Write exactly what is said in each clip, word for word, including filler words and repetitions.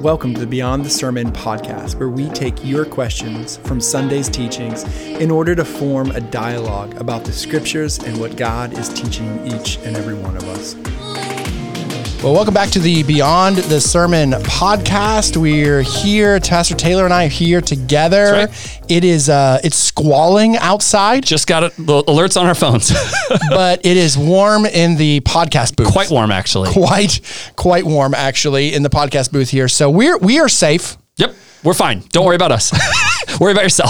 Welcome to the Beyond the Sermon podcast, where we take your questions from Sunday's teachings in order to form a dialogue about the scriptures and what God is teaching each and every one of us. Well, welcome back to the Beyond the Sermon podcast. We're here, Pastor Taylor and I are here together. That's right. It is, uh, it's squalling outside. Just got it, the alerts on our phones. But it is warm in the podcast booth. Quite warm, actually. Quite, quite warm, actually, in the podcast booth here. So we're, we are safe. Yep, we're fine. Don't worry about us. Worry about yourself.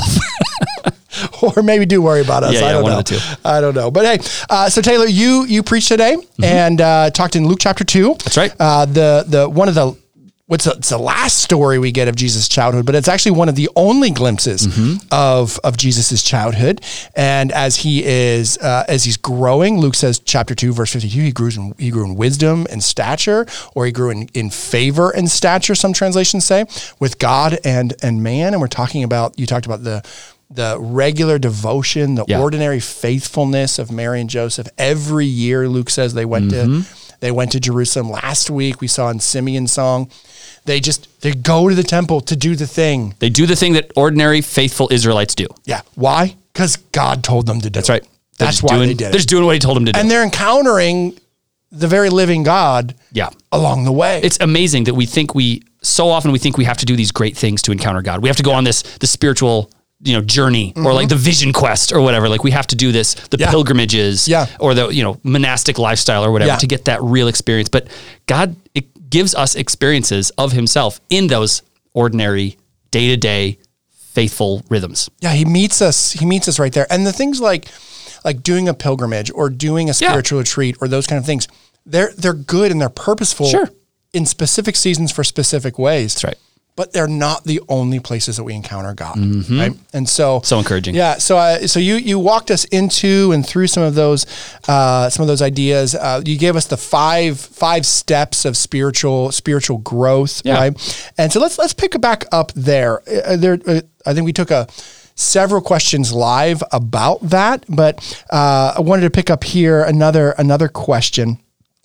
Or maybe do worry about us. Yeah, I yeah, don't one know. of the two. I don't know. But hey, uh, so Taylor, you you preached today mm-hmm. and uh, talked in Luke chapter two. That's right. Uh, the the one of the what's the, it's the last story we get of Jesus' childhood, but it's actually one of the only glimpses mm-hmm. of of Jesus' childhood. And as he is uh, as he's growing, Luke says chapter two verse fifty-two, he grew in he grew in wisdom and stature, or he grew in, in favor and stature. Some translations say with God and and man. And we're talking about you talked about the. the regular devotion, the yeah. ordinary faithfulness of Mary and Joseph. Every year, Luke says they went mm-hmm. to they went to Jerusalem. Last week, we saw in Simeon's song, they just they go to the temple to do the thing. They do the thing that ordinary, faithful Israelites do. Yeah. Why? Because God told them to do That's it. right. They're That's why doing, they did it. They're just doing what he told them to do. And they're encountering the very living God yeah. along the way. It's amazing that we think we, so often we think we have to do these great things to encounter God. We have to go yeah. on this the spiritual you know, journey mm-hmm. or like the vision quest or whatever. Like we have to do this, the yeah. pilgrimages yeah. or the, you know, monastic lifestyle or whatever yeah. to get that real experience. But God it gives us experiences of himself in those ordinary day-to-day faithful rhythms. Yeah. He meets us, he meets us right there. And the things like, like doing a pilgrimage or doing a spiritual yeah. retreat or those kind of things, they're, they're good and they're purposeful sure. in specific seasons for specific ways. That's right. But they're not the only places that we encounter God, mm-hmm. right? And so, so encouraging. Yeah. So, uh, so you you walked us into and through some of those, uh, some of those ideas. Uh, you gave us the five five steps of spiritual spiritual growth, yeah. right? And so let's let's pick it back up there. Uh, there, uh, I think we took a. several questions live about that, but uh, I wanted to pick up here another another question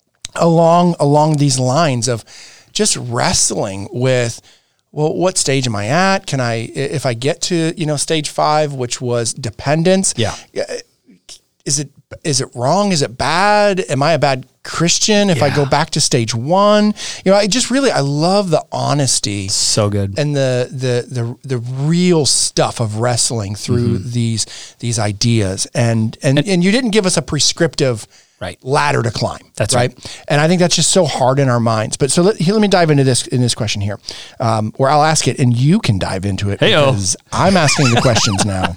along along these lines of just wrestling with. Well, what stage am I at? Can I, if I get to, you know, stage five, which was dependence, yeah. is it, is it wrong? Is it bad? Am I a bad Christian if yeah. I go back to stage one? You know, I just really, I love the honesty. So good. And the, the, the, the real stuff of wrestling through mm-hmm. these, these ideas. And, and, and, and you didn't give us a prescriptive right. ladder to climb. That's right. right. And I think that's just so hard in our minds. But so let, here, let me dive into this in this question here, um, where I'll ask it and you can dive into it Hey-o. because I'm asking the questions now.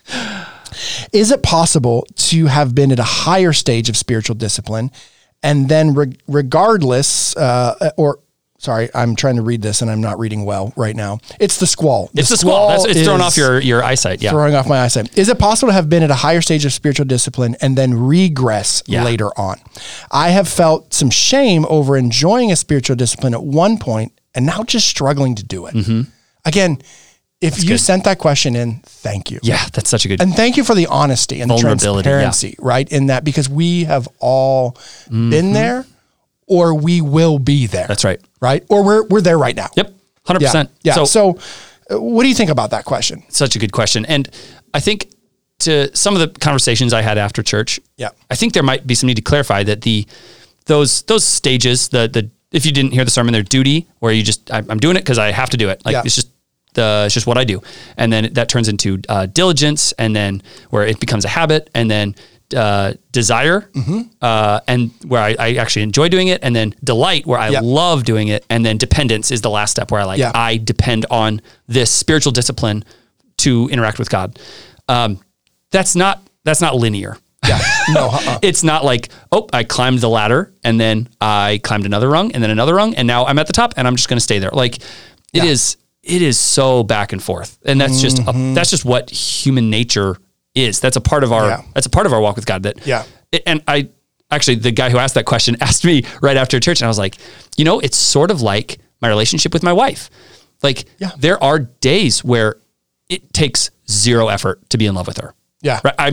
Is it possible to have been at a higher stage of spiritual discipline and then re- regardless, uh, or sorry, I'm trying to read this and I'm not reading well right now. It's the squall. The it's the squall. That's, it's throwing off your, your eyesight. Yeah. Throwing off my eyesight. Is it possible to have been at a higher stage of spiritual discipline and then regress yeah. later on? I have felt some shame over enjoying a spiritual discipline at one point and now just struggling to do it. Mm-hmm. Again, if that's you good. sent that question in, thank you. Yeah, that's such a good. And thank you for the honesty and the transparency, yeah. right? In that, because we have all mm-hmm. been there or we will be there. That's right. Right? Or we're we're there right now. Yep. one hundred percent. Yeah. yeah. So, so uh, what do you think about that question? Such a good question. And I think to some of the conversations I had after church, yeah. I think there might be some need to clarify that the those those stages, the the if you didn't hear the sermon, they're duty, where you just, I'm doing it because I have to do it. Like yeah. it's just the, it's just what I do. And then that turns into uh, diligence, and then where it becomes a habit, and then uh, desire, mm-hmm. uh, and where I, I actually enjoy doing it, and then delight, where I yeah. love doing it, and then dependence is the last step, where I like, yeah. I depend on this spiritual discipline to interact with God. Um, that's not, that's not linear. Yeah. No, uh-uh. It's not like, oh, I climbed the ladder and then I climbed another rung and then another rung and now I'm at the top and I'm just going to stay there. Like it yeah. is, it is so back and forth. And that's mm-hmm. just, a, that's just what human nature is. That's a part of our, yeah. that's a part of our walk with God that, yeah. It, and I actually, the guy who asked that question asked me right after church and I was like, you know, it's sort of like my relationship with my wife. Like yeah. there are days where it takes zero effort to be in love with her. Yeah. Right? I'm just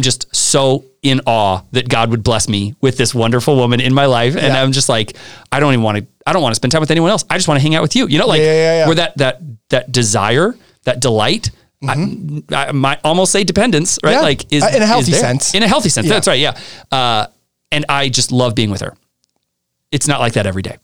so in awe that God would bless me with this wonderful woman in my life. And Yeah. I'm just like, I don't even want to, I don't want to spend time with anyone else. I just want to hang out with you. You know, like Yeah, yeah, yeah. where that, that, that desire, that delight, mm-hmm. I, I might almost say dependence, right? Yeah. Like is Uh, in a healthy is there. sense. In a healthy sense. Yeah. That's right. Yeah. Uh, and I just love being with her. It's not like that every day.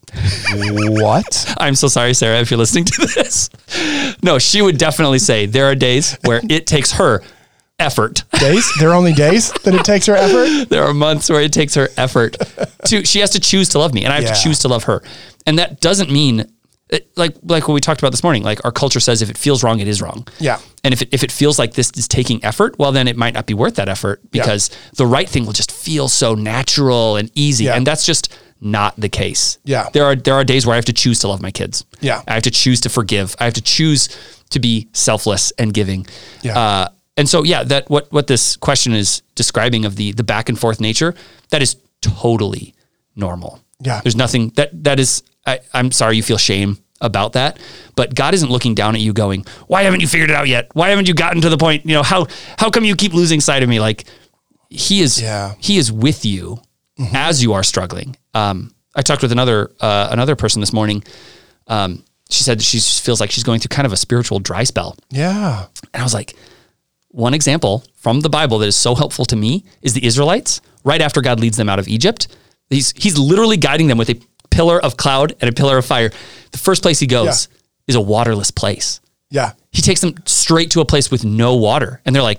What? I'm so sorry, Sarah, if you're listening to this. No, she would definitely say there are days where it takes her effort. Days? There are only days that it takes her effort? There are months where it takes her effort to, she has to choose to love me and I have Yeah. to choose to love her. And that doesn't mean it, like, like what we talked about this morning, like our culture says, if it feels wrong, it is wrong. Yeah. And if it, if it feels like this is taking effort, well, then it might not be worth that effort because yeah. the right thing will just feel so natural and easy. Yeah. And that's just not the case. Yeah. There are, there are days where I have to choose to love my kids. Yeah. I have to choose to forgive. I have to choose to be selfless and giving. Yeah. Uh, and so, yeah, that what, what this question is describing of the, the back and forth nature, that is totally normal. Yeah. There's nothing that, that is, I, I'm sorry you feel shame about that, but God isn't looking down at you going, why haven't you figured it out yet? Why haven't you gotten to the point? You know, how, how come you keep losing sight of me? Like he is, yeah. he is with you mm-hmm. as you are struggling. Um, I talked with another, uh, another person this morning. Um, she said she feels like she's going through kind of a spiritual dry spell. Yeah. And I was like, one example from the Bible that is so helpful to me is the Israelites right after God leads them out of Egypt. He's, he's literally guiding them with a pillar of cloud and a pillar of fire. The first place he goes yeah. is a waterless place. Yeah. He takes them straight to a place with no water. And they're like,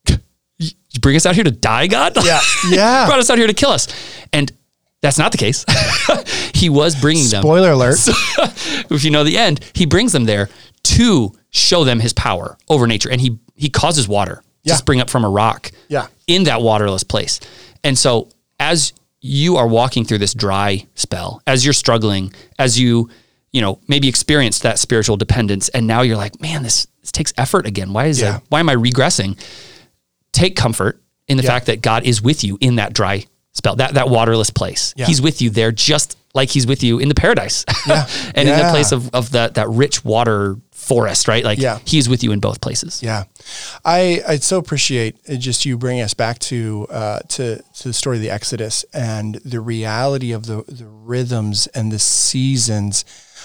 you bring us out here to die, God? Yeah. Yeah. Brought us out here to kill us. And that's not the case. He was bringing them. Spoiler alert. So, if you know the end, he brings them there to show them his power over nature. And he, he causes water yeah. to spring up from a rock yeah. in that waterless place. And so as you are walking through this dry spell, as you're struggling, as you, you know, maybe experienced that spiritual dependence, and now you're like, man, this, this takes effort again. Why is yeah. it, why am I regressing? Take comfort in the yeah. fact that God is with you in that dry spell, that, that waterless place. Yeah. He's with you there just like he's with you in the paradise yeah. and yeah. in the place of, of that, that rich water forest, right? Like yeah. he's with you in both places. Yeah. I, I so appreciate just you bringing us back to, uh, to, to the story of the Exodus and the reality of the, the rhythms and the seasons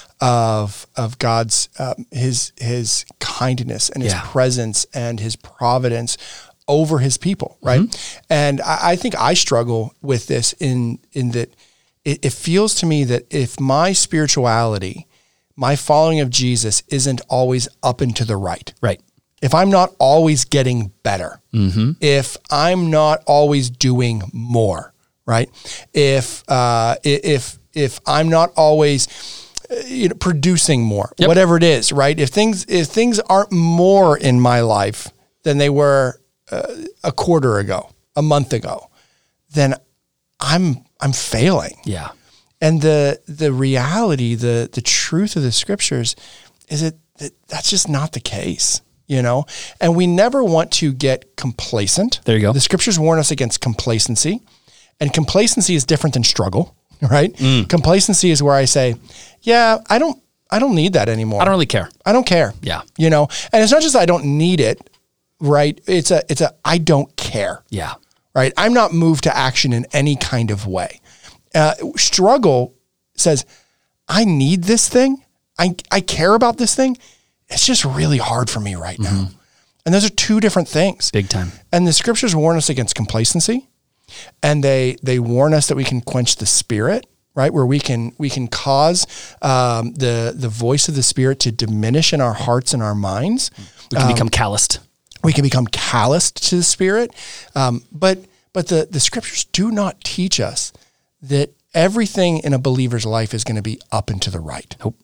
of, of God's, um, his, his kindness and his yeah. presence and his providence over his people. Right. Mm-hmm. And I, I think I struggle with this in, in that it, it feels to me that if my spirituality, my following of Jesus isn't always up and to the right. Right. If I'm not always getting better, mm-hmm. if I'm not always doing more, right? If, uh, if, if I'm not always, you know, producing more, yep. whatever it is, right? If things, if things aren't more in my life than they were uh, a quarter ago, a month ago, then I'm, I'm failing. Yeah. And the the reality, the the truth of the scriptures is that, that that's just not the case, you know? And we never want to get complacent. There you go. The scriptures warn us against complacency. And complacency is different than struggle, right? Mm. Complacency is where I say, yeah, I don't I don't need that anymore. I don't really care. I don't care. Yeah. You know? And it's not just I don't need it, right? It's a it's a I don't care. Yeah. Right? I'm not moved to action in any kind of way. Uh, struggle says, I need this thing. I, I care about this thing. It's just really hard for me right mm-hmm. now. And those are two different things. Big time. And the scriptures warn us against complacency. And they, they warn us that we can quench the spirit, right? Where we can, we can cause um, the, the voice of the spirit to diminish in our hearts and our minds. We can um, become calloused. We can become calloused to the spirit. Um, but, but the, the scriptures do not teach us that everything in a believer's life is going to be up and to the right. Nope.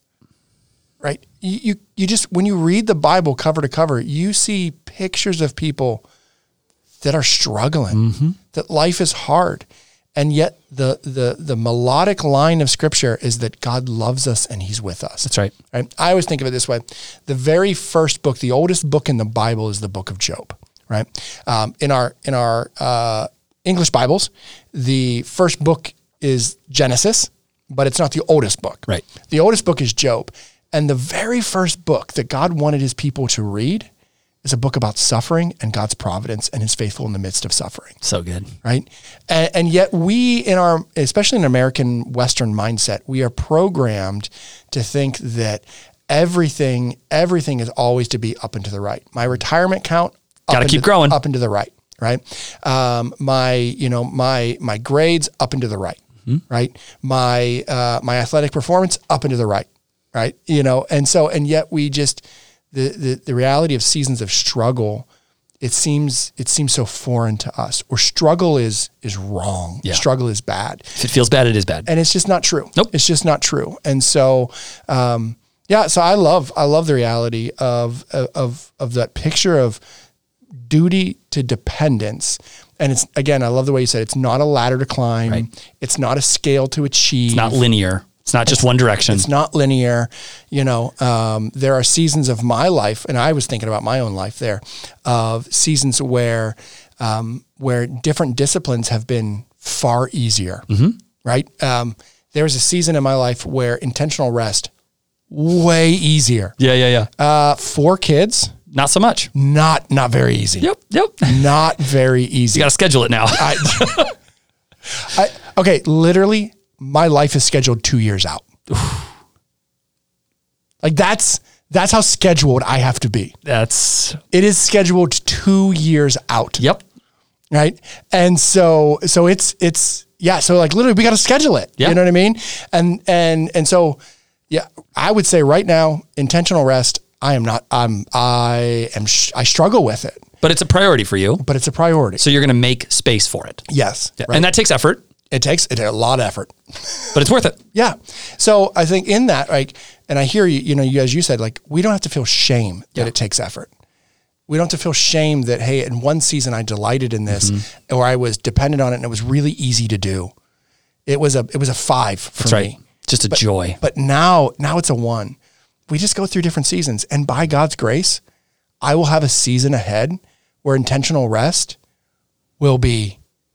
Right? You, you you just, when you read the Bible cover to cover, you see pictures of people that are struggling, mm-hmm. that life is hard. And yet the, the, the melodic line of scripture is that God loves us and he's with us. That's right. Right? I always think of it this way. The very first book, the oldest book in the Bible is the book of Job, right? Um, in our, in our uh, English Bibles, the first book is Genesis, but it's not the oldest book. Right. The oldest book is Job. And the very first book that God wanted his people to read is a book about suffering and God's providence and his faithful in the midst of suffering. So good. Right. And, and yet we in our, especially in American Western mindset, we are programmed to think that everything, everything is always to be up and to the right. My retirement count, got to keep growing up and to the right. Right. Um, my, you know, my, my grades up and to the right. Mm-hmm. Right. My, uh, my athletic performance up and to the right. Right. You know, and so, and yet we just, the, the, the reality of seasons of struggle, it seems, it seems so foreign to us, or struggle is, is wrong. Yeah. Struggle is bad. If it feels bad, it is bad. And it's just not true. Nope. It's just not true. And so, um, yeah, so I love, I love the reality of, of, of that picture of duty to dependence. And it's, again, I love the way you said, it's not a ladder to climb. Right. It's not a scale to achieve. It's not linear. It's not just it's, one direction. It's not linear. You know, um, there are seasons of my life, and I was thinking about my own life there, of seasons where, um, where different disciplines have been far easier, mm-hmm. right? Um, there was a season in my life where intentional rest, way easier. Yeah, yeah, yeah. Uh, four kids. Not so much. Not, not very easy. Yep, yep. Not very easy. You got to schedule it now. I, I, okay, literally, my life is scheduled two years out. Like that's, that's how scheduled I have to be. That's, it is scheduled two years out. Yep. Right. And so, so it's, it's, yeah. So like literally we got to schedule it. Yeah. You know what I mean? And, and, and so, yeah, I would say right now, intentional rest, I am not, I'm, I am, sh- I struggle with it. But it's a priority for you. But it's a priority. So you're going to make space for it. Yes. Yeah. Right. And that takes effort. It takes it a lot of effort, but it's worth it. Yeah. So I think in that, like, and I hear you, you know, you, as you said, like, we don't have to feel shame that yeah. it takes effort. We don't have to feel shame that, hey, in one season I delighted in this, mm-hmm. or I was dependent on it and it was really easy to do. It was a, it was a five for That's me. Right. Just a but, joy. But now, now it's a one. We just go through different seasons, and by God's grace, I will have a season ahead where intentional rest will be,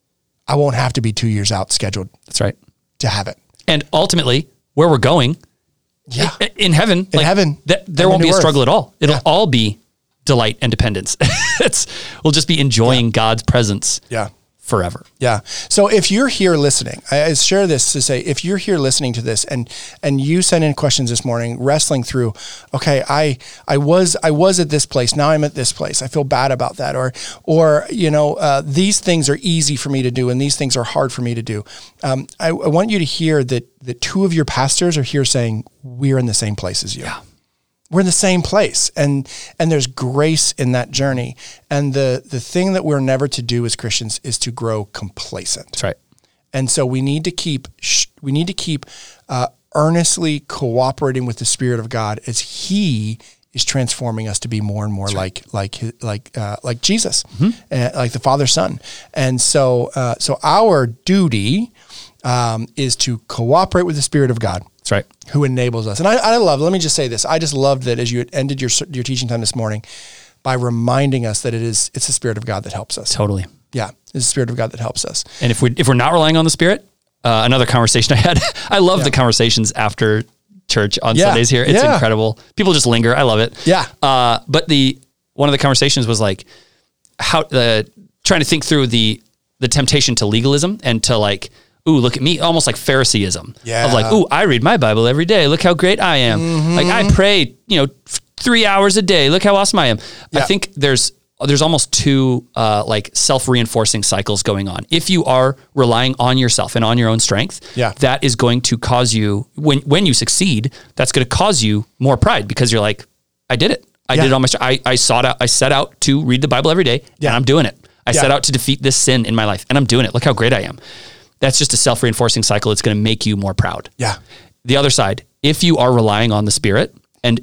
I won't have to be two years out scheduled. That's right. To have it. And ultimately, where we're going, yeah, in, in heaven, in like, heaven, th- there won't be a struggle at all. It'll yeah. all be delight and dependence. it's we'll just be enjoying yeah. God's presence. Yeah. Forever. Yeah. So if you're here listening, I, I share this to say, if you're here listening to this and, and you sent in questions this morning, wrestling through, okay, I, I was, I was at this place. Now I'm at this place. I feel bad about that. Or, or, you know, uh, these things are easy for me to do and these things are hard for me to do. Um, I, I want you to hear that, that two of your pastors are here saying, we're in the same place as you. Yeah. We're in the same place, and and there's grace in that journey. And the the thing that we're never to do as Christians is to grow complacent. That's right. And so we need to keep we need to keep uh, earnestly cooperating with the Spirit of God as He is transforming us to be more and more That's like right. like like uh, like Jesus, mm-hmm. uh, like the Father, Son. And so uh, so our duty um, is to cooperate with the Spirit of God. That's right. Who enables us. And I, I love, let me just say this. I just loved that as you ended your your teaching time this morning by reminding us that it is, it's the Spirit of God that helps us. Totally. Yeah. It's the Spirit of God that helps us. And if we, if we're not relying on the Spirit, uh, another conversation I had, I love yeah. the conversations after church on yeah. Sundays here. It's yeah. incredible. People just linger. I love it. Yeah. Uh, but the, one of the conversations was like how the, uh, trying to think through the, the temptation to legalism and to like, ooh, look at me, almost like Phariseeism. Yeah. Of like, ooh, I read my Bible every day. Look how great I am. Mm-hmm. Like I pray, you know, f- three hours a day. Look how awesome I am. Yeah. I think there's there's almost two uh, like self-reinforcing cycles going on. If you are relying on yourself and on your own strength, yeah. that is going to cause you, when when you succeed, that's going to cause you more pride because you're like, I did it. I yeah. did it on my, I, I sought out, I set out to read the Bible every day yeah. and I'm doing it. I yeah. set out to defeat this sin in my life and I'm doing it. Look how great I am. That's just a self-reinforcing cycle. It's going to make you more proud. Yeah. The other side, if you are relying on the Spirit and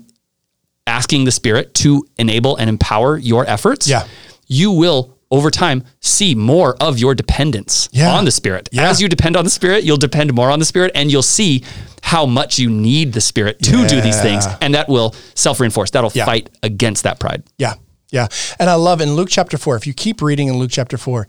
asking the Spirit to enable and empower your efforts, yeah. you will over time see more of your dependence yeah. on the Spirit. Yeah. As you depend on the Spirit, you'll depend more on the Spirit and you'll see how much you need the Spirit to yeah. do these things. And that will self-reinforce. That'll yeah. fight against that pride. Yeah. Yeah. And I love in Luke chapter four, if you keep reading in Luke chapter four,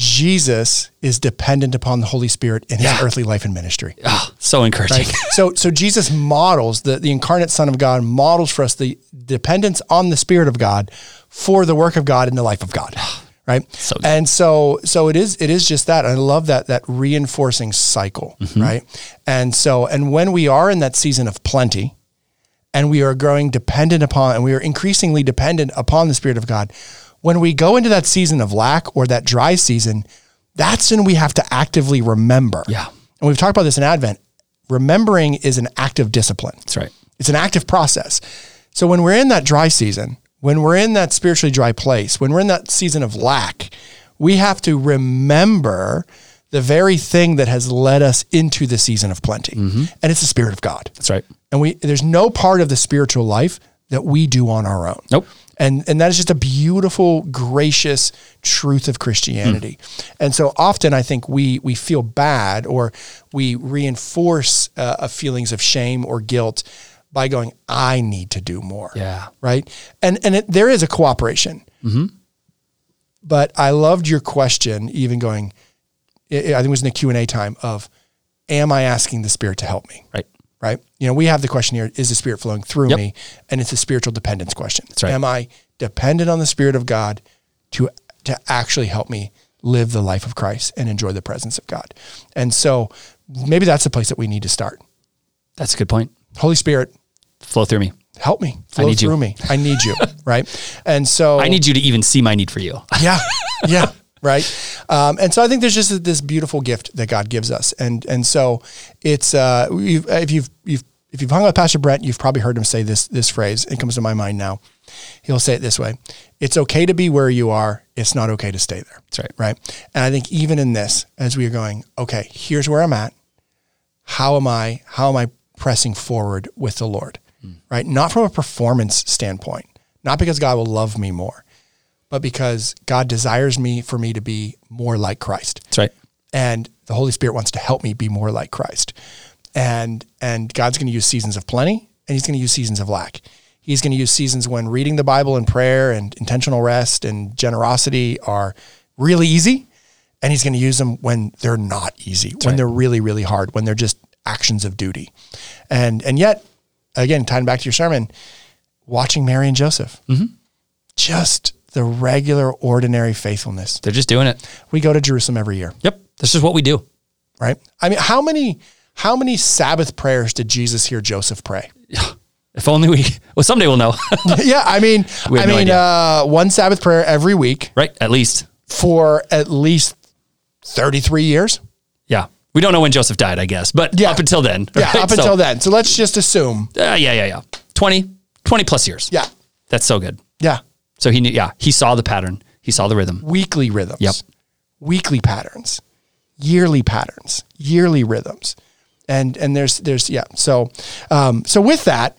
Jesus is dependent upon the Holy Spirit in his yeah. earthly life and ministry. Oh, so encouraging. Right? So, so Jesus models, the, the incarnate Son of God models for us the dependence on the Spirit of God for the work of God in the life of God. Right. So good. And so, so it is, it is just that. I love that, that reinforcing cycle. Mm-hmm. Right. And so, and when we are in that season of plenty and we are growing dependent upon, and we are increasingly dependent upon the Spirit of God, when we go into that season of lack or that dry season, that's when we have to actively remember. Yeah. And we've talked about this in Advent. Remembering is an active discipline. That's right. It's an active process. So when we're in that dry season, when we're in that spiritually dry place, when we're in that season of lack, we have to remember the very thing that has led us into the season of plenty. Mm-hmm. And it's the Spirit of God. That's right. And we there's no part of the spiritual life that we do on our own. Nope. And and that is just a beautiful, gracious truth of Christianity. Mm. And so often I think we we feel bad, or we reinforce uh, feelings of shame or guilt by going, I need to do more. Yeah. Right. And and it, there is a cooperation. Mm-hmm. But I loved your question, even going, I think it was in the Q and A time of, am I asking the Spirit to help me? Right. Right. You know, we have the question here, is the Spirit flowing through yep. me? And it's a spiritual dependence question. That's right. Am I dependent on the Spirit of God to, to actually help me live the life of Christ and enjoy the presence of God? And so maybe that's the place that we need to start. That's a good point. Holy Spirit, flow through me. Help me. Flow I need through you. me. I need you. Right. And so I need you to even see my need for you. Yeah. Yeah. Right. Um, and so I think there's just this beautiful gift that God gives us. And, and so it's, uh, you've, if you've, you've, if you've hung out with Pastor Brent, you've probably heard him say this, this phrase. It comes to my mind now. He'll say it this way: it's okay to be where you are. It's not okay to stay there. That's right. Right. And I think even in this, as we are going, okay, here's where I'm at. How am I, how am I pressing forward with the Lord? Mm. Right. Not from a performance standpoint, not because God will love me more, but because God desires me for me to be more like Christ. That's right. And the Holy Spirit wants to help me be more like Christ. And and God's going to use seasons of plenty, and he's going to use seasons of lack. He's going to use seasons when reading the Bible and prayer and intentional rest and generosity are really easy. And he's going to use them when they're not easy, That's when right. they're really, really hard, when they're just actions of duty. And and yet, again, tying back to your sermon, watching Mary and Joseph, mm-hmm. just the regular, ordinary faithfulness. They're just doing it. We go to Jerusalem every year. Yep. That's just what we do. Right? I mean, how many how many Sabbath prayers did Jesus hear Joseph pray? If only we, well, someday we'll know. yeah. I mean, I no mean, uh, one Sabbath prayer every week. Right. At least. For at least thirty-three years. Yeah. We don't know when Joseph died, I guess, but yeah. up until then. Yeah. Right? Up until so, then. So let's just assume. Uh, yeah, yeah, yeah. twenty, twenty plus years. Yeah. That's so good. Yeah. So he knew, yeah, he saw the pattern. He saw the rhythm. Weekly rhythms. Yep. Weekly patterns, yearly patterns, yearly rhythms. And, and there's, there's, yeah. So, um, so with that,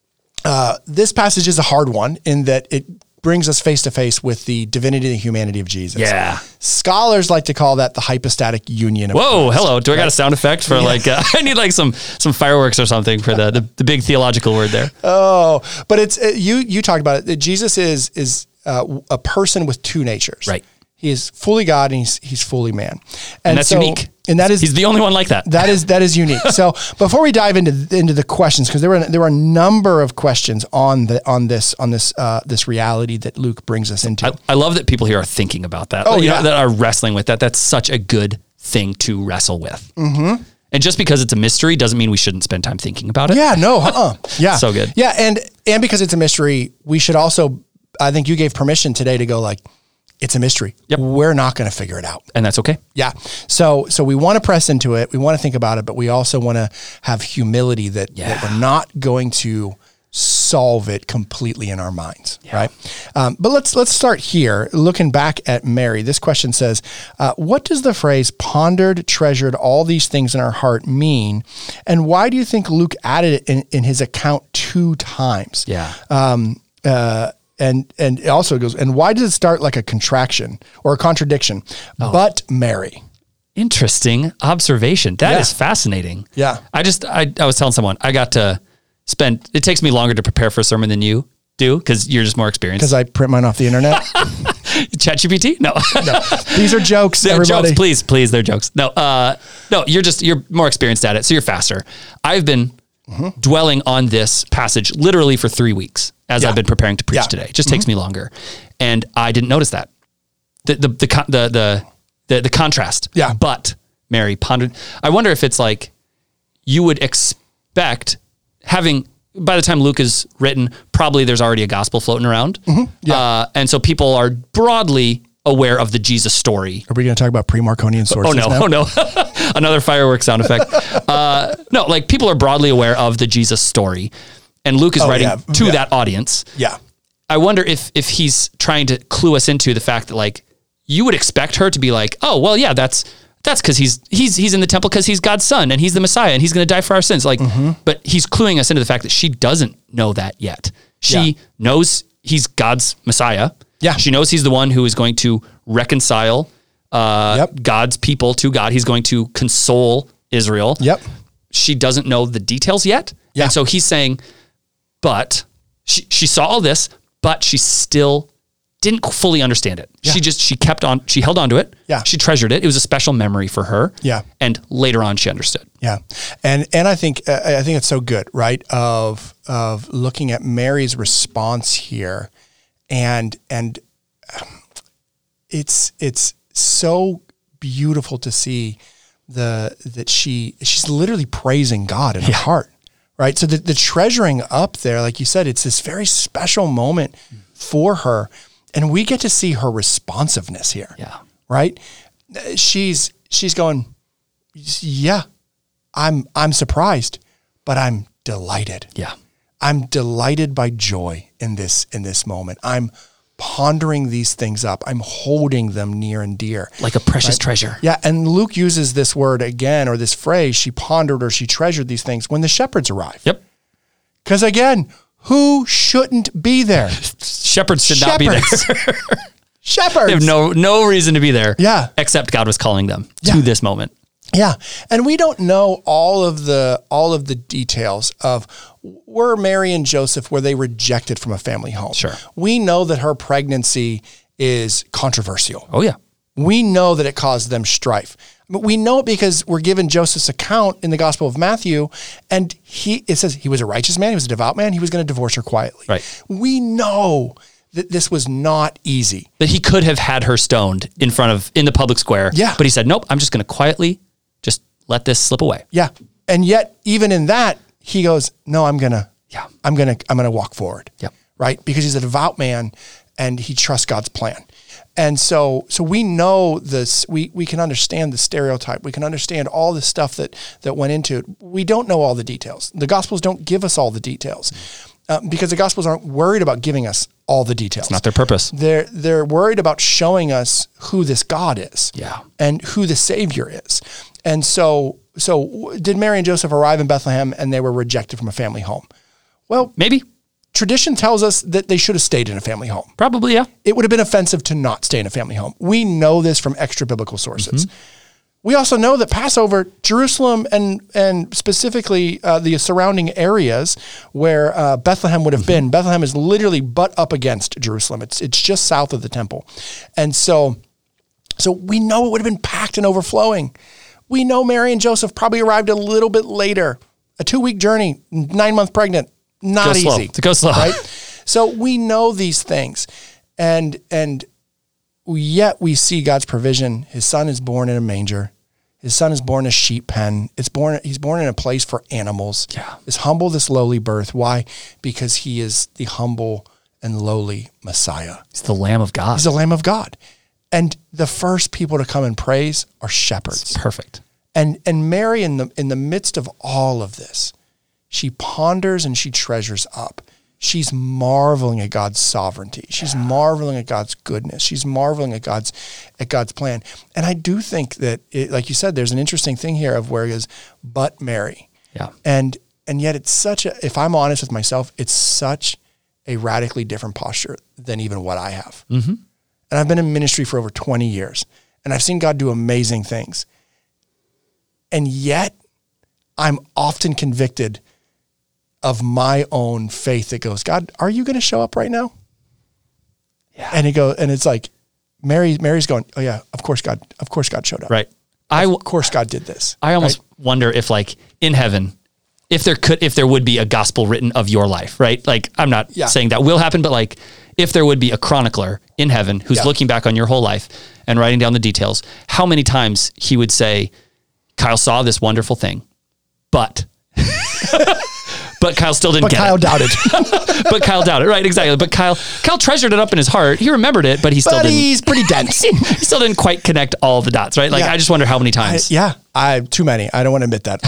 uh, this passage is a hard one in that it brings us face to face with the divinity and humanity of Jesus. Yeah. Scholars like to call that the hypostatic union of Whoa, Christ, hello. Do I right? got a sound effect for yeah. like, uh, I need like some, some fireworks or something for the, the, the big theological word there. Oh, but it's, uh, you, you talked about it. Jesus is, is uh, a person with two natures. Right. He is fully God and he's, he's fully man. And, and that's so, unique. And that is, he's the only one like that. That is, that is unique. So before we dive into, into the questions, cause there were, there were a number of questions on the, on this, on this, uh, this reality that Luke brings us into. I, I love that people here are thinking about that. Oh, you yeah. know, that are wrestling with that. That's such a good thing to wrestle with. Mm-hmm. And just because it's a mystery doesn't mean we shouldn't spend time thinking about it. Yeah, no, uh-uh. Yeah. So good. Yeah. And, and because it's a mystery, we should also, I think you gave permission today to go like, it's a mystery. Yep. We're not going to figure it out. And that's okay. Yeah. So, so we want to press into it. We want to think about it, but we also want to have humility that, yeah. that we're not going to solve it completely in our minds. Yeah. Right. Um, but let's, let's start here. Looking back at Mary, this question says, uh, what does the phrase pondered, treasured all these things in our heart mean? And why do you think Luke added it in, in his account two times? Yeah. Um, uh, And and it also goes, and why does it start like a contraction or a contradiction? Oh. But Mary. Interesting observation. That yeah. is fascinating. Yeah. I just, I, I was telling someone, I got to spend, it takes me longer to prepare for a sermon than you do because you're just more experienced. Because I print mine off the internet. ChatGPT? No. no. These are jokes, they're everybody. Jokes, please, please, they're jokes. No, uh, no, you're just, you're more experienced at it, so you're faster. I've been mm-hmm. dwelling on this passage literally for three weeks as yeah. I've been preparing to preach yeah. today. It just mm-hmm. takes me longer. And I didn't notice that. The, the, the, the, the, the, the contrast. Yeah. But Mary pondered. I wonder if it's like you would expect having, by the time Luke is written, probably there's already a gospel floating around. Mm-hmm. Yeah. Uh, and so people are broadly aware of the Jesus story. Are we going to talk about pre-Marconian sources Oh no, now? oh no. Another fireworks sound effect. Uh, no, like people are broadly aware of the Jesus story. And Luke is oh, writing yeah. to yeah. that audience. Yeah. I wonder if if he's trying to clue us into the fact that like, you would expect her to be like, oh, well, yeah, that's that's because he's he's he's in the temple because he's God's son and he's the Messiah and he's going to die for our sins. Like, mm-hmm. but he's cluing us into the fact that she doesn't know that yet. She yeah. knows he's God's Messiah. Yeah. She knows he's the one who is going to reconcile uh, yep. God's people to God. He's going to console Israel. Yep. She doesn't know the details yet. Yeah. And so he's saying, but she, she saw all this, but she still didn't fully understand it. Yeah. She just, she kept on, she held on to it. Yeah. She treasured it. It was a special memory for her. Yeah. And later on she understood. Yeah. And, and I think, uh, I think it's so good, right? Of, of looking at Mary's response here and, and it's, it's so beautiful to see the, that she, she's literally praising God in her yeah. heart, right? So the, the treasuring up there, like you said, it's this very special moment for her. And we get to see her responsiveness here. Yeah. Right. She's, she's going, yeah, I'm, I'm surprised, but I'm delighted. Yeah. I'm delighted by joy in this, in this moment. I'm pondering these things up. I'm holding them near and dear. Like a precious right? treasure. Yeah. And Luke uses this word again, or this phrase, she pondered or she treasured these things when the shepherds arrive. Yep. Because again, who shouldn't be there? Shepherds should Shepherds. not be there. Shepherds. They have no, no reason to be there. Yeah. Except God was calling them yeah. to this moment. Yeah. And we don't know all of the, all of the details of were Mary and Joseph, were they rejected from a family home? Sure. We know that her pregnancy is controversial. Oh yeah. We know that it caused them strife. But we know it because we're given Joseph's account in the Gospel of Matthew, and he it says he was a righteous man, he was a devout man, he was going to divorce her quietly. Right. We know that this was not easy. That he could have had her stoned in front of, in the public square. Yeah. But he said, nope, I'm just going to quietly just let this slip away. Yeah. And yet, even in that, he goes, no, I'm going to, yeah, I'm going to, I'm going to walk forward. Yep. Right. Because he's a devout man and he trusts God's plan. And so, so we know this, we, we can understand the stereotype. We can understand all the stuff that, that went into it. We don't know all the details. The Gospels don't give us all the details uh, because the Gospels aren't worried about giving us all the details. It's not their purpose. They're, they're worried about showing us who this God is yeah. and who the Savior is. And so, so did Mary and Joseph arrive in Bethlehem and they were rejected from a family home? Well, maybe. Tradition tells us that they should have stayed in a family home. Probably, yeah. It would have been offensive to not stay in a family home. We know this from extra biblical sources. Mm-hmm. We also know that Passover, Jerusalem, and and specifically uh, the surrounding areas where uh, Bethlehem would have mm-hmm. been. Bethlehem is literally butt up against Jerusalem. It's it's just south of the temple, and so so we know it would have been packed and overflowing. We know Mary and Joseph probably arrived a little bit later, a two week journey, nine month pregnant. Not go easy slow. to go slow, right? So we know these things, and and yet we see God's provision. His son is born in a manger. His son is born in a sheep pen. It's born. He's born in a place for animals. Yeah. This humble, this lowly birth. Why? Because he is the humble and lowly Messiah. He's the Lamb of God. He's the Lamb of God, and the first people to come and praise are shepherds. It's perfect. And and Mary in the in the midst of all of this, she ponders and she treasures up. She's marveling at God's sovereignty. She's yeah. marveling at God's goodness. She's marveling at God's at God's plan. And I do think that, it, like you said, there's an interesting thing here of where it is, but Mary. Yeah. And and yet it's such a, if I'm honest with myself, it's such a radically different posture than even what I have. Mm-hmm. And I've been in ministry for over twenty years, and I've seen God do amazing things. And yet I'm often convicted of my own faith that goes, God, are you going to show up right now? Yeah. And he goes, and it's like, Mary, Mary's going, oh yeah, of course God, of course God showed up. Right. I, of course God did this. I almost right? wonder if like in heaven, if there could, if there would be a gospel written of your life, right? Like, I'm not Yeah. saying that will happen, but like, if there would be a chronicler in heaven who's Yeah. looking back on your whole life and writing down the details, how many times he would say, Kyle saw this wonderful thing, but, but Kyle still didn't But get Kyle it. doubted. But Kyle doubted, right? Exactly. But Kyle, Kyle treasured it up in his heart. He remembered it, but he still But didn't. he's pretty dense. He still didn't quite connect all the dots, right? Like, Yeah. I just wonder how many I, times. yeah, I too many. I don't want to admit that.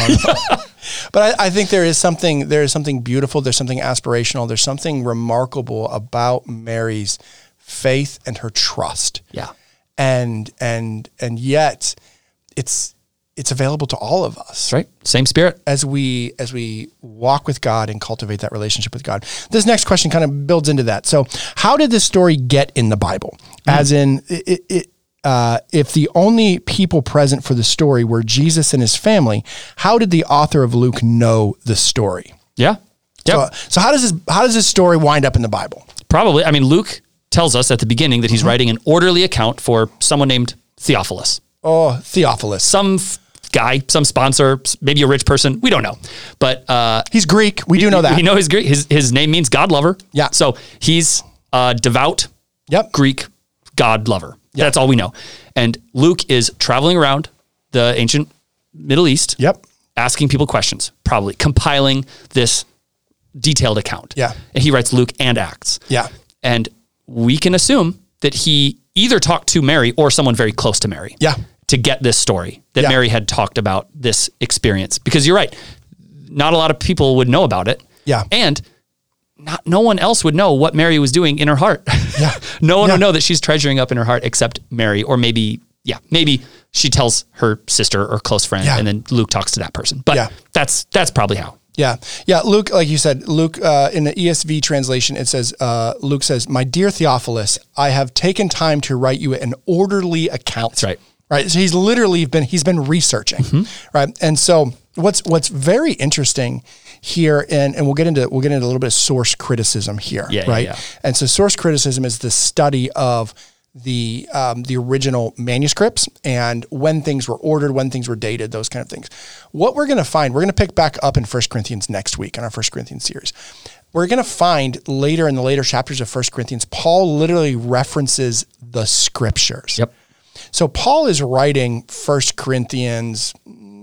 But I, I think there is something. There is something beautiful. There's something aspirational. There's something remarkable about Mary's faith and her trust. Yeah. And and and yet, it's it's available to all of us. That's right. Same spirit. As we as we walk with God and cultivate that relationship with God. This next question kind of builds into that. So, how did this story get in the Bible? As in, it, it, uh, if the only people present for the story were Jesus and his family, how did the author of Luke know the story? Yeah. Yep. So, so how does this how does this story wind up in the Bible? Probably. I mean, Luke tells us at the beginning that he's mm-hmm. writing an orderly account for someone named Theophilus. Oh, Theophilus. Some f- guy, some sponsor, maybe a rich person. We don't know. But uh, he's Greek. We do know that. We know he's Greek. His, his name means God lover. Yeah. So he's a devout yep. Greek God lover. Yep. That's all we know. And Luke is traveling around the ancient Middle East. Yep. Asking people questions, probably compiling this detailed account. Yeah. And he writes Luke and Acts. Yeah. And we can assume that he either talked to Mary or someone very close to Mary. Yeah. To get this story that yeah. Mary had talked about this experience. Because you're right. Not a lot of people would know about it. Yeah. And not, no one else would know what Mary was doing in her heart. Yeah. No one yeah. would know that she's treasuring up in her heart except Mary, or maybe, yeah, maybe she tells her sister or close friend yeah. and then Luke talks to that person. But yeah. that's, that's probably how. Yeah. Yeah. Luke, like you said, Luke, uh, in the E S V translation, it says, uh, Luke says, "My dear Theophilus, I have taken time to write you an orderly account." That's right. Right. So he's literally been, he's been researching. Mm-hmm. Right. And so what's, what's very interesting here, and, and we'll get into, we'll get into a little bit of source criticism here. Yeah, right. Yeah, yeah. And so source criticism is the study of the, um, the original manuscripts and when things were ordered, when things were dated, those kind of things. What we're going to find, we're going to pick back up in First Corinthians next week on our First Corinthians series. We're going to find later in the later chapters of First Corinthians, Paul literally references the scriptures. Yep. So Paul is writing First Corinthians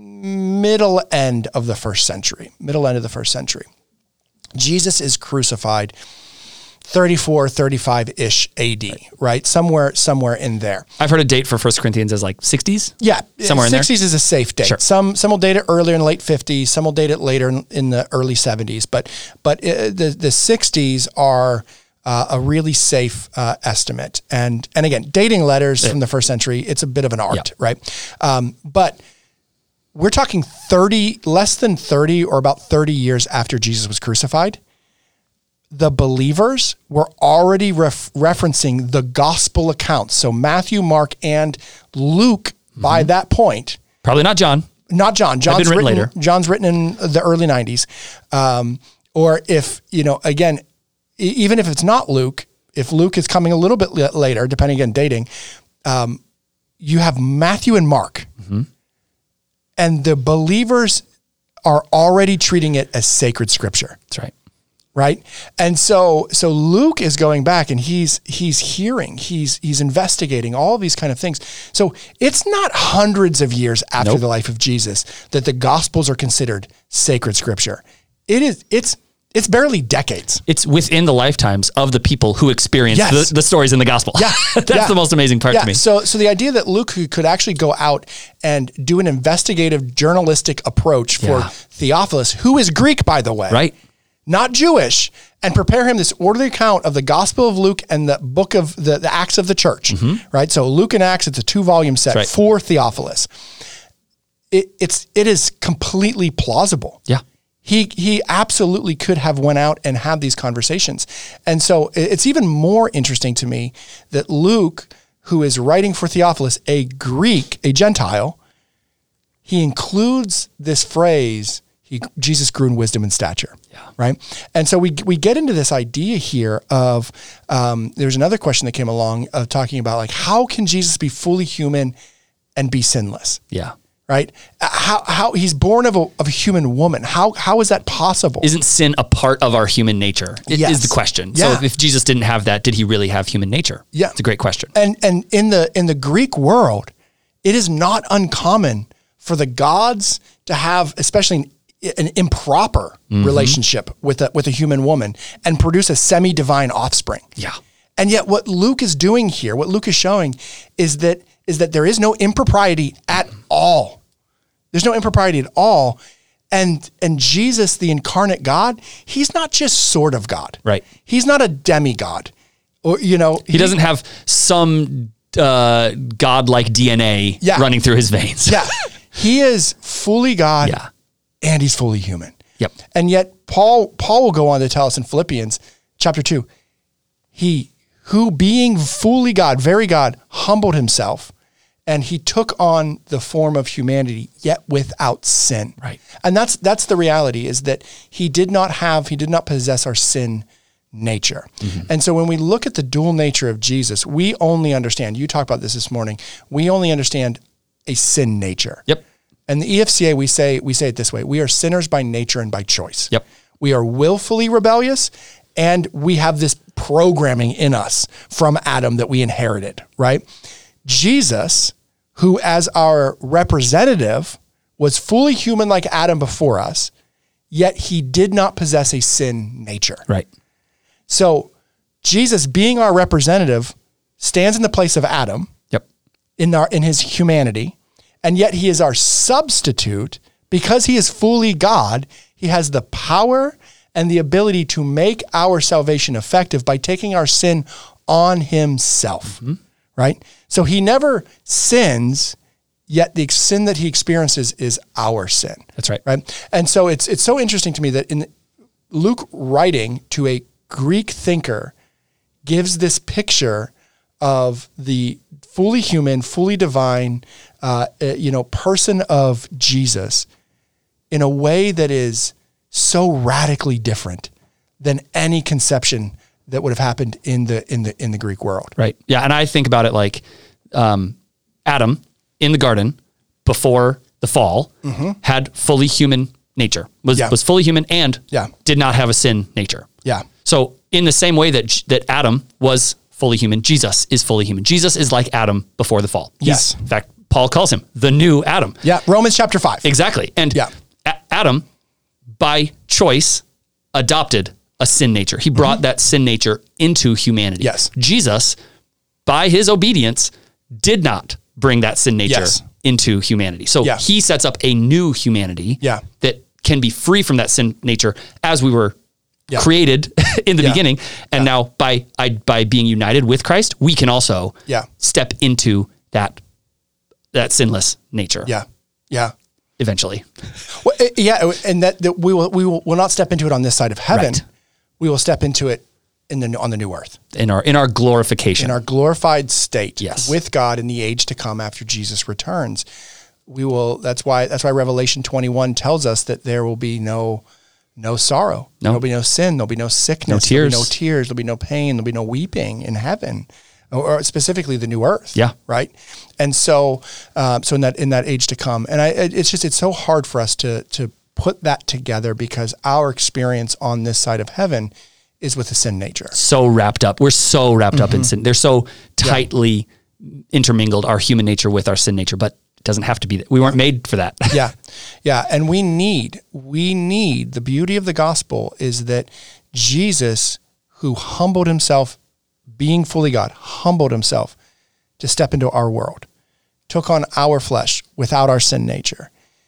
middle end of the first century, middle end of the first century. Jesus is crucified thirty-four, thirty-five-ish A D, right. right? Somewhere, somewhere in there. I've heard a date for First Corinthians as like sixties. Yeah. Somewhere in there. sixties is a safe date. Sure. Some, some will date it earlier in the late fifties. Some will date it later in, in the early seventies. But, but it, the, the sixties are uh, a really safe uh, estimate. And, and again, dating letters yeah. from the first century, it's a bit of an art, yeah. right? Um, but we're talking thirty, less than thirty or about thirty years after Jesus was crucified. The believers were already ref- referencing the gospel accounts. So Matthew, Mark, and Luke, mm-hmm. by that point. Probably not John. Not John. John's written, written later. John's written in the early nineties. Um, or if, you know, again, e- even if it's not Luke, if Luke is coming a little bit l- later, depending on dating, um, you have Matthew and Mark. Mm-hmm. And the believers are already treating it as sacred scripture. That's right. Right. And so, so Luke is going back and he's, he's hearing, he's, he's investigating all of these kind of things. So it's not hundreds of years after nope. the life of Jesus that the gospels are considered sacred scripture. It is, it's, it's barely decades. It's within the lifetimes of the people who experienced yes. the, the stories in the gospel. Yeah. That's yeah. the most amazing part yeah. to me. So, so the idea that Luke could actually go out and do an investigative journalistic approach for yeah. Theophilus, who is Greek, by the way. Right. Not Jewish, and prepare him this orderly account of the Gospel of Luke and the book of the, the Acts of the Church, mm-hmm. right? So Luke and Acts, it's a two volume set right. for Theophilus. It, it's, it is completely plausible. Yeah. He, he absolutely could have went out and had these conversations. And so it's even more interesting to me that Luke, who is writing for Theophilus, a Greek, a Gentile, he includes this phrase, He, Jesus grew in wisdom and stature, yeah. right? And so we we get into this idea here of, um, there's another question that came along of talking about like, how can Jesus be fully human and be sinless? Yeah. right? How how he's born of a of a human woman. How how is that possible? Isn't sin a part of our human nature? It Yes. is the question. Yeah. So if Jesus didn't have that, did he really have human nature? Yeah. It's a great question. And and in the in the Greek world, it is not uncommon for the gods to have, especially an, an improper Mm-hmm. relationship with a with a human woman and produce a semi-divine offspring. Yeah. And yet what Luke is doing here, what Luke is showing is that is that there is no impropriety at all. There's no impropriety at all. And and Jesus, the incarnate God, he's not just sort of God. Right. He's not a demigod. Or you know, He doesn't have some uh, godlike D N A Yeah. running through his veins. Yeah. He is fully God Yeah. and he's fully human. Yep. And yet Paul Paul will go on to tell us in Philippians chapter two, he who being fully God, very God, humbled himself and he took on the form of humanity, yet without sin. Right. And that's that's the reality, is that he did not have, he did not possess our sin nature. Mm-hmm. And so when we look at the dual nature of Jesus, we only understand, you talked about this this morning, we only understand a sin nature. Yep. And the E F C A, we say we say it this way: we are sinners by nature and by choice. Yep. We are willfully rebellious, and we have this programming in us from Adam that we inherited, right? Jesus, who as our representative was fully human like Adam before us, yet he did not possess a sin nature. Right. So Jesus, being our representative, stands in the place of Adam Yep. in our in his humanity, and yet he is our substitute. Because he is fully God, he has the power and the ability to make our salvation effective by taking our sin on himself, Mm-hmm. right? So he never sins, yet the sin that he experiences is our sin. That's right. Right? And so it's it's so interesting to me that in Luke writing to a Greek thinker gives this picture of the fully human, fully divine, uh, uh, you know, person of Jesus in a way that is so radically different than any conception that would have happened in the in the in the Greek world. Right. Yeah. And I think about it like um, Adam in the garden before the fall had fully human nature, was Yeah. was fully human and Yeah. did not have a sin nature. Yeah. So in the same way that that Adam was fully human, Jesus is fully human. Jesus is like Adam before the fall. He's, Yes. in fact, Paul calls him the new Adam. Yeah. Romans chapter five. Exactly. And Yeah. A- Adam, by choice, adopted a sin nature. He brought that sin nature into humanity. Yes. Jesus, by his obedience, did not bring that sin nature Yes. into humanity. So Yeah. he sets up a new humanity Yeah. that can be free from that sin nature as we were Yeah. created in the Yeah. beginning. And now by I, by being united with Christ, we can also Yeah. step into that that sinless nature Yeah. Yeah. eventually. Well, uh, yeah, and that, that we will we will will not step into it on this side of heaven. Right. We will step into it in the on the new earth, In our in our glorification. in our glorified state Yes. with God in the age to come after Jesus returns. We will. That's why. That's why Revelation twenty-one tells us that there will be no no sorrow. No. There'll be no sin. There'll be no sickness. No There'll be tears. no tears. There'll be no pain. There'll be no weeping in heaven, or, or specifically the new earth. Yeah. Right. And so, um, so in that in that age to come, and I, it- it's just it's so hard for us to to put that together because our experience on this side of heaven is with the sin nature. so wrapped up. We're so wrapped up Mm-hmm. in sin. They're so tightly intermingled, our human nature with our sin nature, but it doesn't have to be that. We weren't made for that. Yeah. Yeah. And we need, we need, the beauty of the gospel is that Jesus, who humbled himself, being fully God, humbled himself to step into our world, took on our flesh without our sin nature.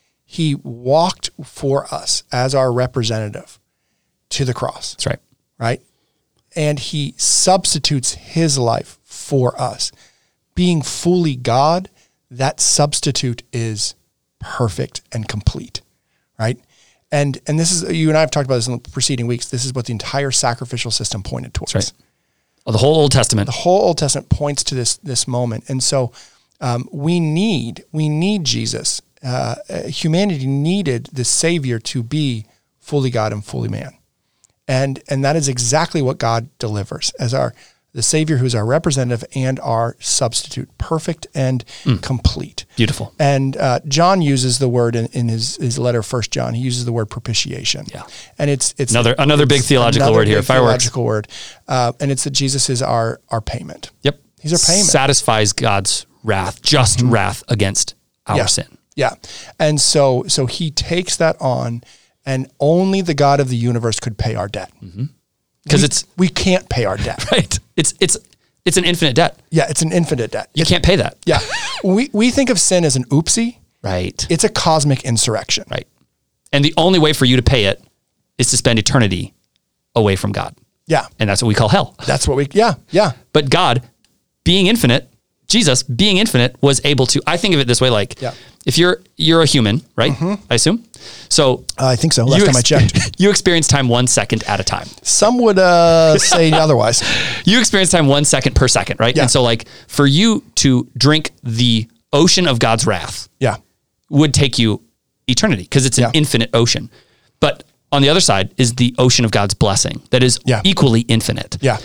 He walked for us as our representative to the cross, That's right. right? And he substitutes his life for us. Being fully God, that substitute is perfect and complete, right? And and this is, you and I have talked about this in the preceding weeks, this is what the entire sacrificial system pointed towards. That's right. Oh, the whole Old Testament. The whole Old Testament points to this this moment. And so um, we need, we need Jesus. Uh, humanity needed the Savior to be fully God and fully man. And and that is exactly what God delivers as our the Savior who's our representative and our substitute, perfect and mm. complete. Beautiful. And uh, John uses the word in, in his, his letter, First John, he uses the word propitiation. Yeah. And it's it's another another it's big theological another word here. big Fireworks. Theological word. Uh, and it's that Jesus is our our payment. Yep. He's our payment. Satisfies God's wrath, just mm-hmm. wrath against our yeah. sin. Yeah. And so so he takes that on, and only the God of the universe could pay our debt. Mm-hmm. Because we, it's we can't pay our debt. Right. It's it's it's an infinite debt. Yeah, it's an infinite debt. You it's, can't pay that. Yeah. we we think of sin as an oopsie. Right. It's a cosmic insurrection. Right. And the only way for you to pay it is to spend eternity away from God. Yeah. And that's what we call hell. That's what we yeah, yeah. But God, being infinite, Jesus being infinite, was able to, I think of it this way, like yeah. if you're you're a human, right? Mm-hmm. I assume. So uh, I think so. Last time ex- I checked. You experience time one second at a time. Some would uh, say otherwise. You experience time one second per second, right? Yeah. And so like for you to drink the ocean of God's wrath yeah. would take you eternity because it's an yeah. infinite ocean. But on the other side is the ocean of God's blessing that is yeah. equally infinite. Yeah.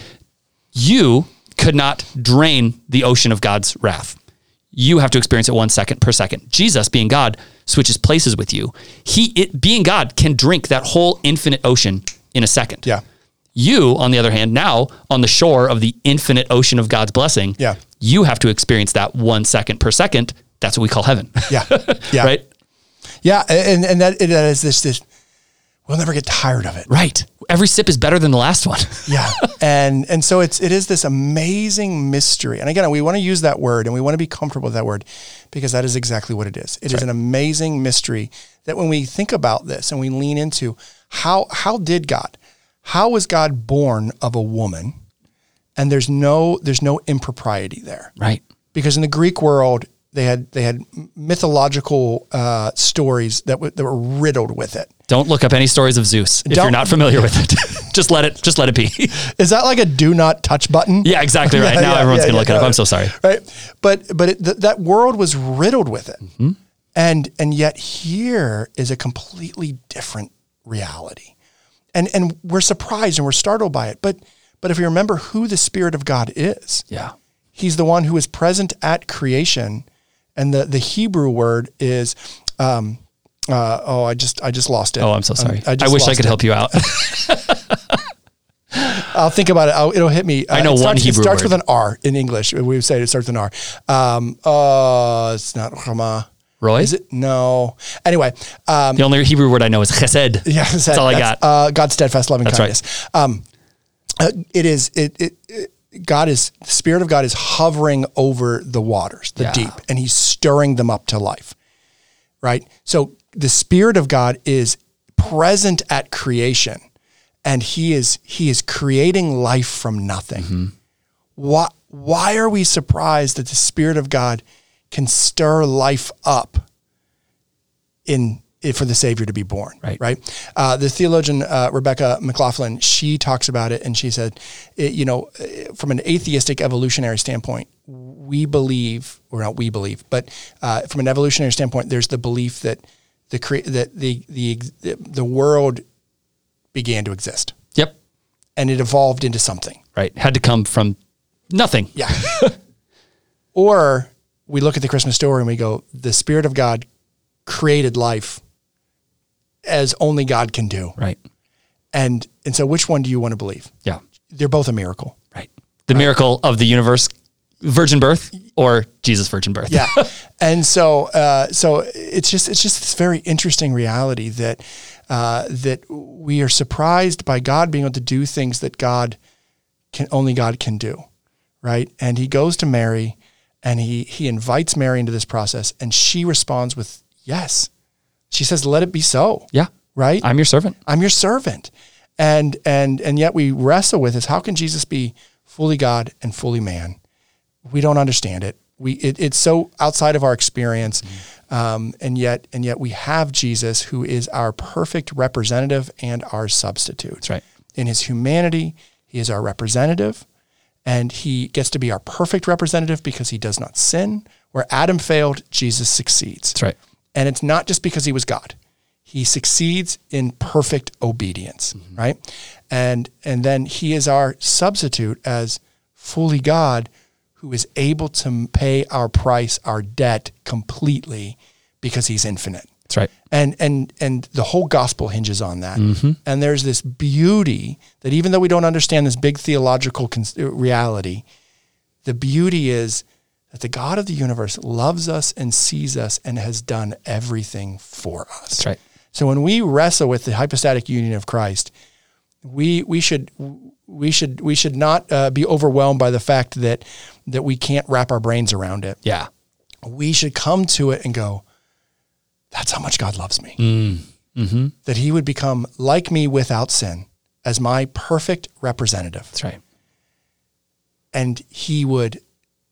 You could not drain the ocean of God's wrath. You have to experience it one second per second. Jesus, being God, switches places with you. He, it, being God, can drink that whole infinite ocean in a second. Yeah. You, on the other hand, now on the shore of the infinite ocean of God's blessing, yeah. you have to experience that one second per second. That's what we call heaven. Yeah. Yeah. Right? Yeah. And, and that, that is this, this, we'll never get tired of it. Right. Every sip is better than the last one. Yeah. And and so it's it is this amazing mystery. And again, we want to use that word and we want to be comfortable with that word because that is exactly what it is. It That's is right. an amazing mystery that when we think about this and we lean into how how did God, how was God born of a woman? And there's no there's no impropriety there. Right. Because in the Greek world, they had they had mythological uh, stories that, w- that were riddled with it. Don't look up any stories of Zeus if Don't, you're not familiar with it. just let it just let it be. Is that like a do not touch button? Yeah, exactly right. yeah, now yeah, everyone's yeah, gonna yeah, look yeah, it up. I'm so sorry. Right, but but it, th- that world was riddled with it, mm-hmm. and and yet here is a completely different reality, and and we're surprised and we're startled by it. But but if you remember who the Spirit of God is, yeah, He's the one who is present at creation. And the, the Hebrew word is, um, uh, oh, I just I just lost it. Oh, I'm so sorry. Um, I, I wish I could it. help you out. I'll think about it. I'll, it'll hit me. Uh, I know starts, one Hebrew It starts word. with an R in English. We would say it starts with an R. Um, uh, it's not Chama. Roy? Is it? No. Anyway. Um, the only Hebrew word I know is chesed. Yeah, chesed. That's all I got. Uh, God's steadfast loving That's kindness. Right. Um, uh, it is, it, it, it God is, the Spirit of God is hovering over the waters, the yeah. deep, and He's stirring them up to life, right? So the Spirit of God is present at creation, and He is He is creating life from nothing. Mm-hmm. Why, why are we surprised that the Spirit of God can stir life up in for the Savior to be born, right? Right. Uh, the theologian uh, Rebecca McLaughlin, she talks about it, and she said, it, you know, from an atheistic evolutionary standpoint, we believe, or not we believe, but uh, from an evolutionary standpoint, there's the belief that the cre- that the the the world began to exist. Yep. And it evolved into something. Right. Had to come from nothing. Yeah. Or we look at the Christmas story and we go, the Spirit of God created life as only God can do. Right. And and so which one do you want to believe? Yeah. They're both a miracle. Right. The right. miracle of the universe, virgin birth, or Jesus virgin birth. Yeah. And so uh, so it's just it's just this very interesting reality that uh, that we are surprised by God being able to do things that God can only God can do. Right. And He goes to Mary and he he invites Mary into this process, and she responds with yes. She says, let it be so. Yeah. Right? I'm your servant. I'm your servant. And and and yet we wrestle with is how can Jesus be fully God and fully man? We don't understand it. We it, it's so outside of our experience. Mm-hmm. Um, and yet and yet we have Jesus, who is our perfect representative and our substitute. That's right. In His humanity, He is our representative, and He gets to be our perfect representative because He does not sin. Where Adam failed, Jesus succeeds. That's right. And it's not just because He was God. He succeeds in perfect obedience, mm-hmm. right? And and then He is our substitute as fully God, who is able to pay our price, our debt completely because he's infinite. That's right. And and and the whole gospel hinges on that. Mm-hmm. And there's this beauty that even though we don't understand this big theological cons- reality, the beauty is that the God of the universe loves us and sees us and has done everything for us. That's right. So when we wrestle with the hypostatic union of Christ, we we should we should we should not uh, be overwhelmed by the fact that that we can't wrap our brains around it. Yeah. We should come to it and go, that's how much God loves me. Mm. Mm-hmm. That he would become like me without sin as my perfect representative. That's right. And he would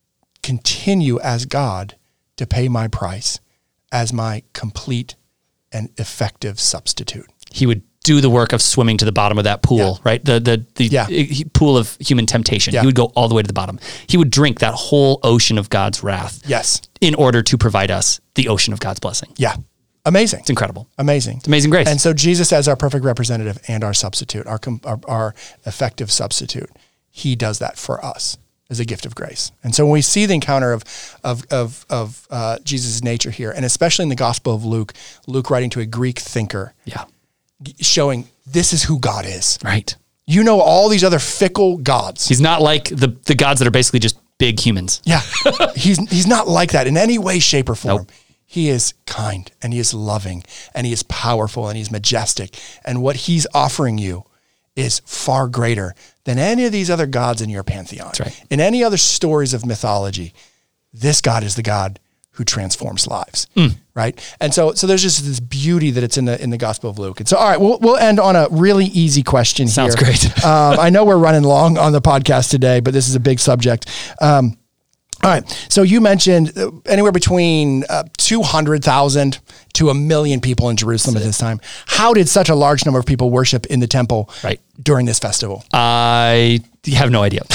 continue as God to pay my price as my complete and effective substitute. He would do the work of swimming to the bottom of that pool, Yeah. right? The the the Yeah. he- pool of human temptation. Yeah. He would go all the way to the bottom. He would drink that whole ocean of God's wrath Yes. in order to provide us the ocean of God's blessing. Yeah. Amazing. It's incredible. Amazing. It's amazing grace. And so Jesus as our perfect representative and our substitute, our, com- our, our effective substitute, he does that for us as a gift of grace. And so when we see the encounter of of of, of uh, Jesus' nature here, and especially in the Gospel of Luke, Luke writing to a Greek thinker, yeah. showing this is who God is. Right. You know all these other fickle gods. He's not like the the gods that are basically just big humans. Yeah. he's he's not like that in any way, shape, or form. Nope. He is kind and he is loving and he is powerful and he's majestic. And what he's offering you is far greater than any of these other gods in your pantheon. That's right. In any other stories of mythology, this God is the God who transforms lives, Mm. right? And so, so there's just this beauty that it's in the in the Gospel of Luke. And so, all right, we'll we'll end on a really easy question. Sounds here. great. um, I know we're running long on the podcast today, but this is a big subject. Um, all right, so you mentioned uh, anywhere between uh, two hundred thousand to a million people in Jerusalem at this time. How did such a large number of people worship in the temple Right. during this festival? I have no idea.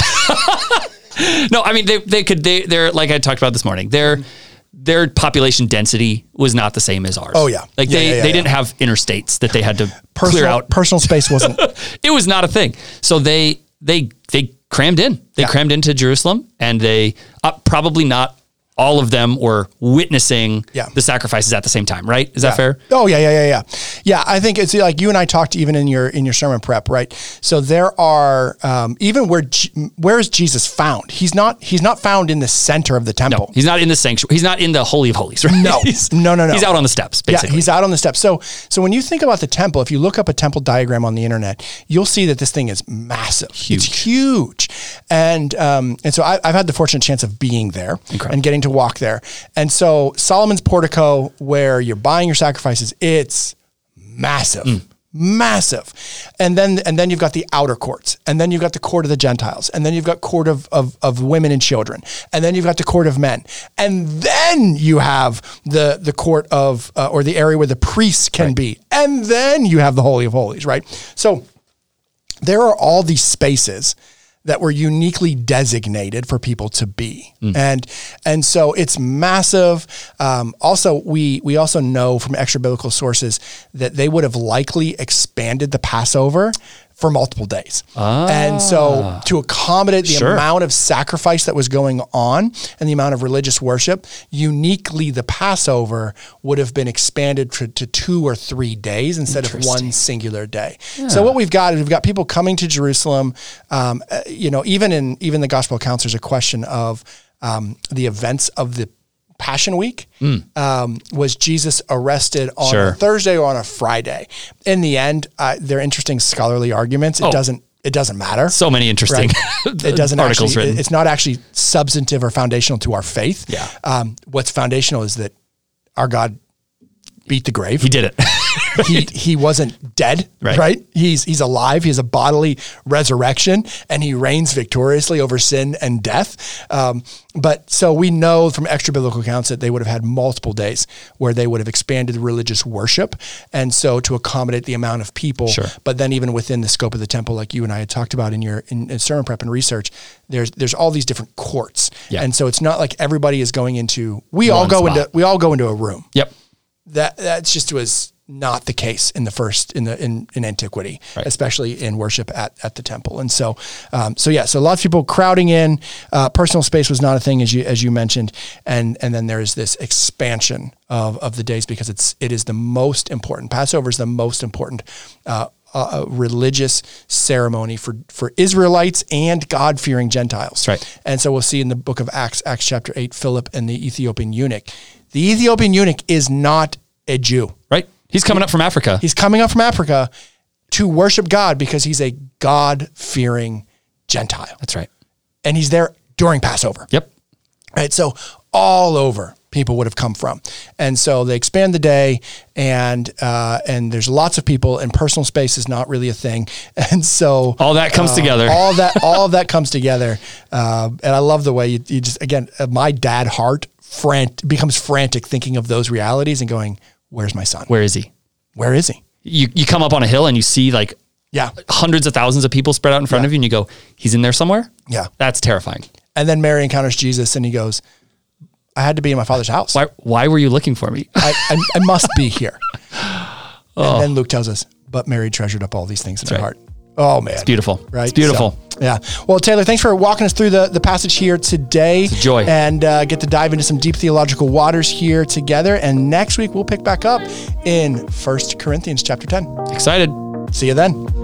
No, I mean they they could they they're like I talked about this morning. Their their population density was not the same as ours. Oh, yeah. Like Yeah, they yeah, yeah, they yeah. didn't have interstates that they had to Personal, clear out. personal space wasn't. It was not a thing. So they they they crammed in. They Yeah. crammed into Jerusalem, and they uh, probably not all of them were witnessing Yeah. the sacrifices at the same time. Right? Is Yeah. that fair? Oh yeah, yeah, yeah, yeah. Yeah, I think it's like you and I talked even in your in your sermon prep, right? So there are um, even where G- where is Jesus found? He's not he's not found in the center of the temple. No, he's not in the sanctuary. He's not in the Holy of Holies. Right? No. He's- No, no, no. He's out on the steps. Basically. Yeah, he's out on the steps. So, so when you think about the temple, if you look up a temple diagram on the internet, you'll see that this thing is massive. Huge. It's huge, and um, and so I, I've had the fortunate chance of being there Incredible. and getting to walk there. And so Solomon's portico, where you're buying your sacrifices, it's massive. Mm. Massive. And then and then you've got the outer courts. And then you've got the court of the Gentiles. And then you've got court of, of, of women and children. And then you've got the court of men. And then you have the the court of, uh, or the area where the priests can Right. be. And then you have the Holy of Holies, right? So there are all these spaces that were uniquely designated for people to be. Mm. And and so it's massive. Um, also, we we also know from extra biblical sources that they would have likely expanded the Passover for multiple days. Ah. And so to accommodate the Sure. amount of sacrifice that was going on and the amount of religious worship, uniquely the Passover would have been expanded to, to two or three days instead of one singular day. So what we've got is we've got people coming to Jerusalem. Um, uh, you know, even in even the gospel accounts, there's a question of um, the events of the Passion Week. Um, was Jesus arrested on Sure. a Thursday or on a Friday? In the end, uh, they're interesting scholarly arguments. It Oh. doesn't it doesn't matter. So many interesting Right. It doesn't articles actually, written. It's not actually substantive or foundational to our faith. Yeah. Um, what's foundational is that our God beat the grave. He did it. he he wasn't dead, Right. right? He's he's alive. He has a bodily resurrection, and he reigns victoriously over sin and death. Um, but so we know from extra biblical accounts that they would have had multiple days where they would have expanded religious worship, and so to accommodate the amount of people. Sure. But then even within the scope of the temple, like you and I had talked about in your in, in sermon prep and research, there's there's all these different courts, Yeah. and so it's not like everybody is going into. We all One go spot. into we all go into a room Yep. that that's just was not the case in the first in the in, in antiquity, right. especially in worship at, at the temple. And so, um, so yeah, so lots of people crowding in. Uh, personal space was not a thing, as you as you mentioned, and and then there's this expansion of of the days because it's it is the most important. Passover is the most important uh, uh, religious ceremony for for Israelites and God-fearing Gentiles. Right. And so we'll see in the book of Acts, Acts chapter eight, Philip and the Ethiopian eunuch. The Ethiopian eunuch is not a Jew. Right. He's coming up from Africa. He's coming up from Africa to worship God because he's a God-fearing Gentile. That's right. And he's there during Passover. Yep. Right. So all over people would have come from. And so they expand the day and uh, and there's lots of people and personal space is not really a thing. And so all that comes uh, together. All that all of that comes together. Uh, and I love the way you, you just, again, uh, my dad heart frant- becomes frantic thinking of those realities and going, where's my son? Where is he? Where is he? You you come up on a hill and you see like yeah. hundreds of thousands of people spread out in front yeah. of you and you go, he's in there somewhere? Yeah. That's terrifying. And then Mary encounters Jesus and he goes, I had to be in my Father's house. Why Why were you looking for me? I, I, I must be here. Oh. And then Luke tells us, but Mary treasured up all these things in That's her right. heart. Oh, man. It's beautiful. Right? It's beautiful. So, yeah. Well, Taylor, thanks for walking us through the, the passage here today. It's a joy. And uh, get to dive into some deep theological waters here together. And next week, we'll pick back up in First Corinthians chapter ten. Excited. See you then.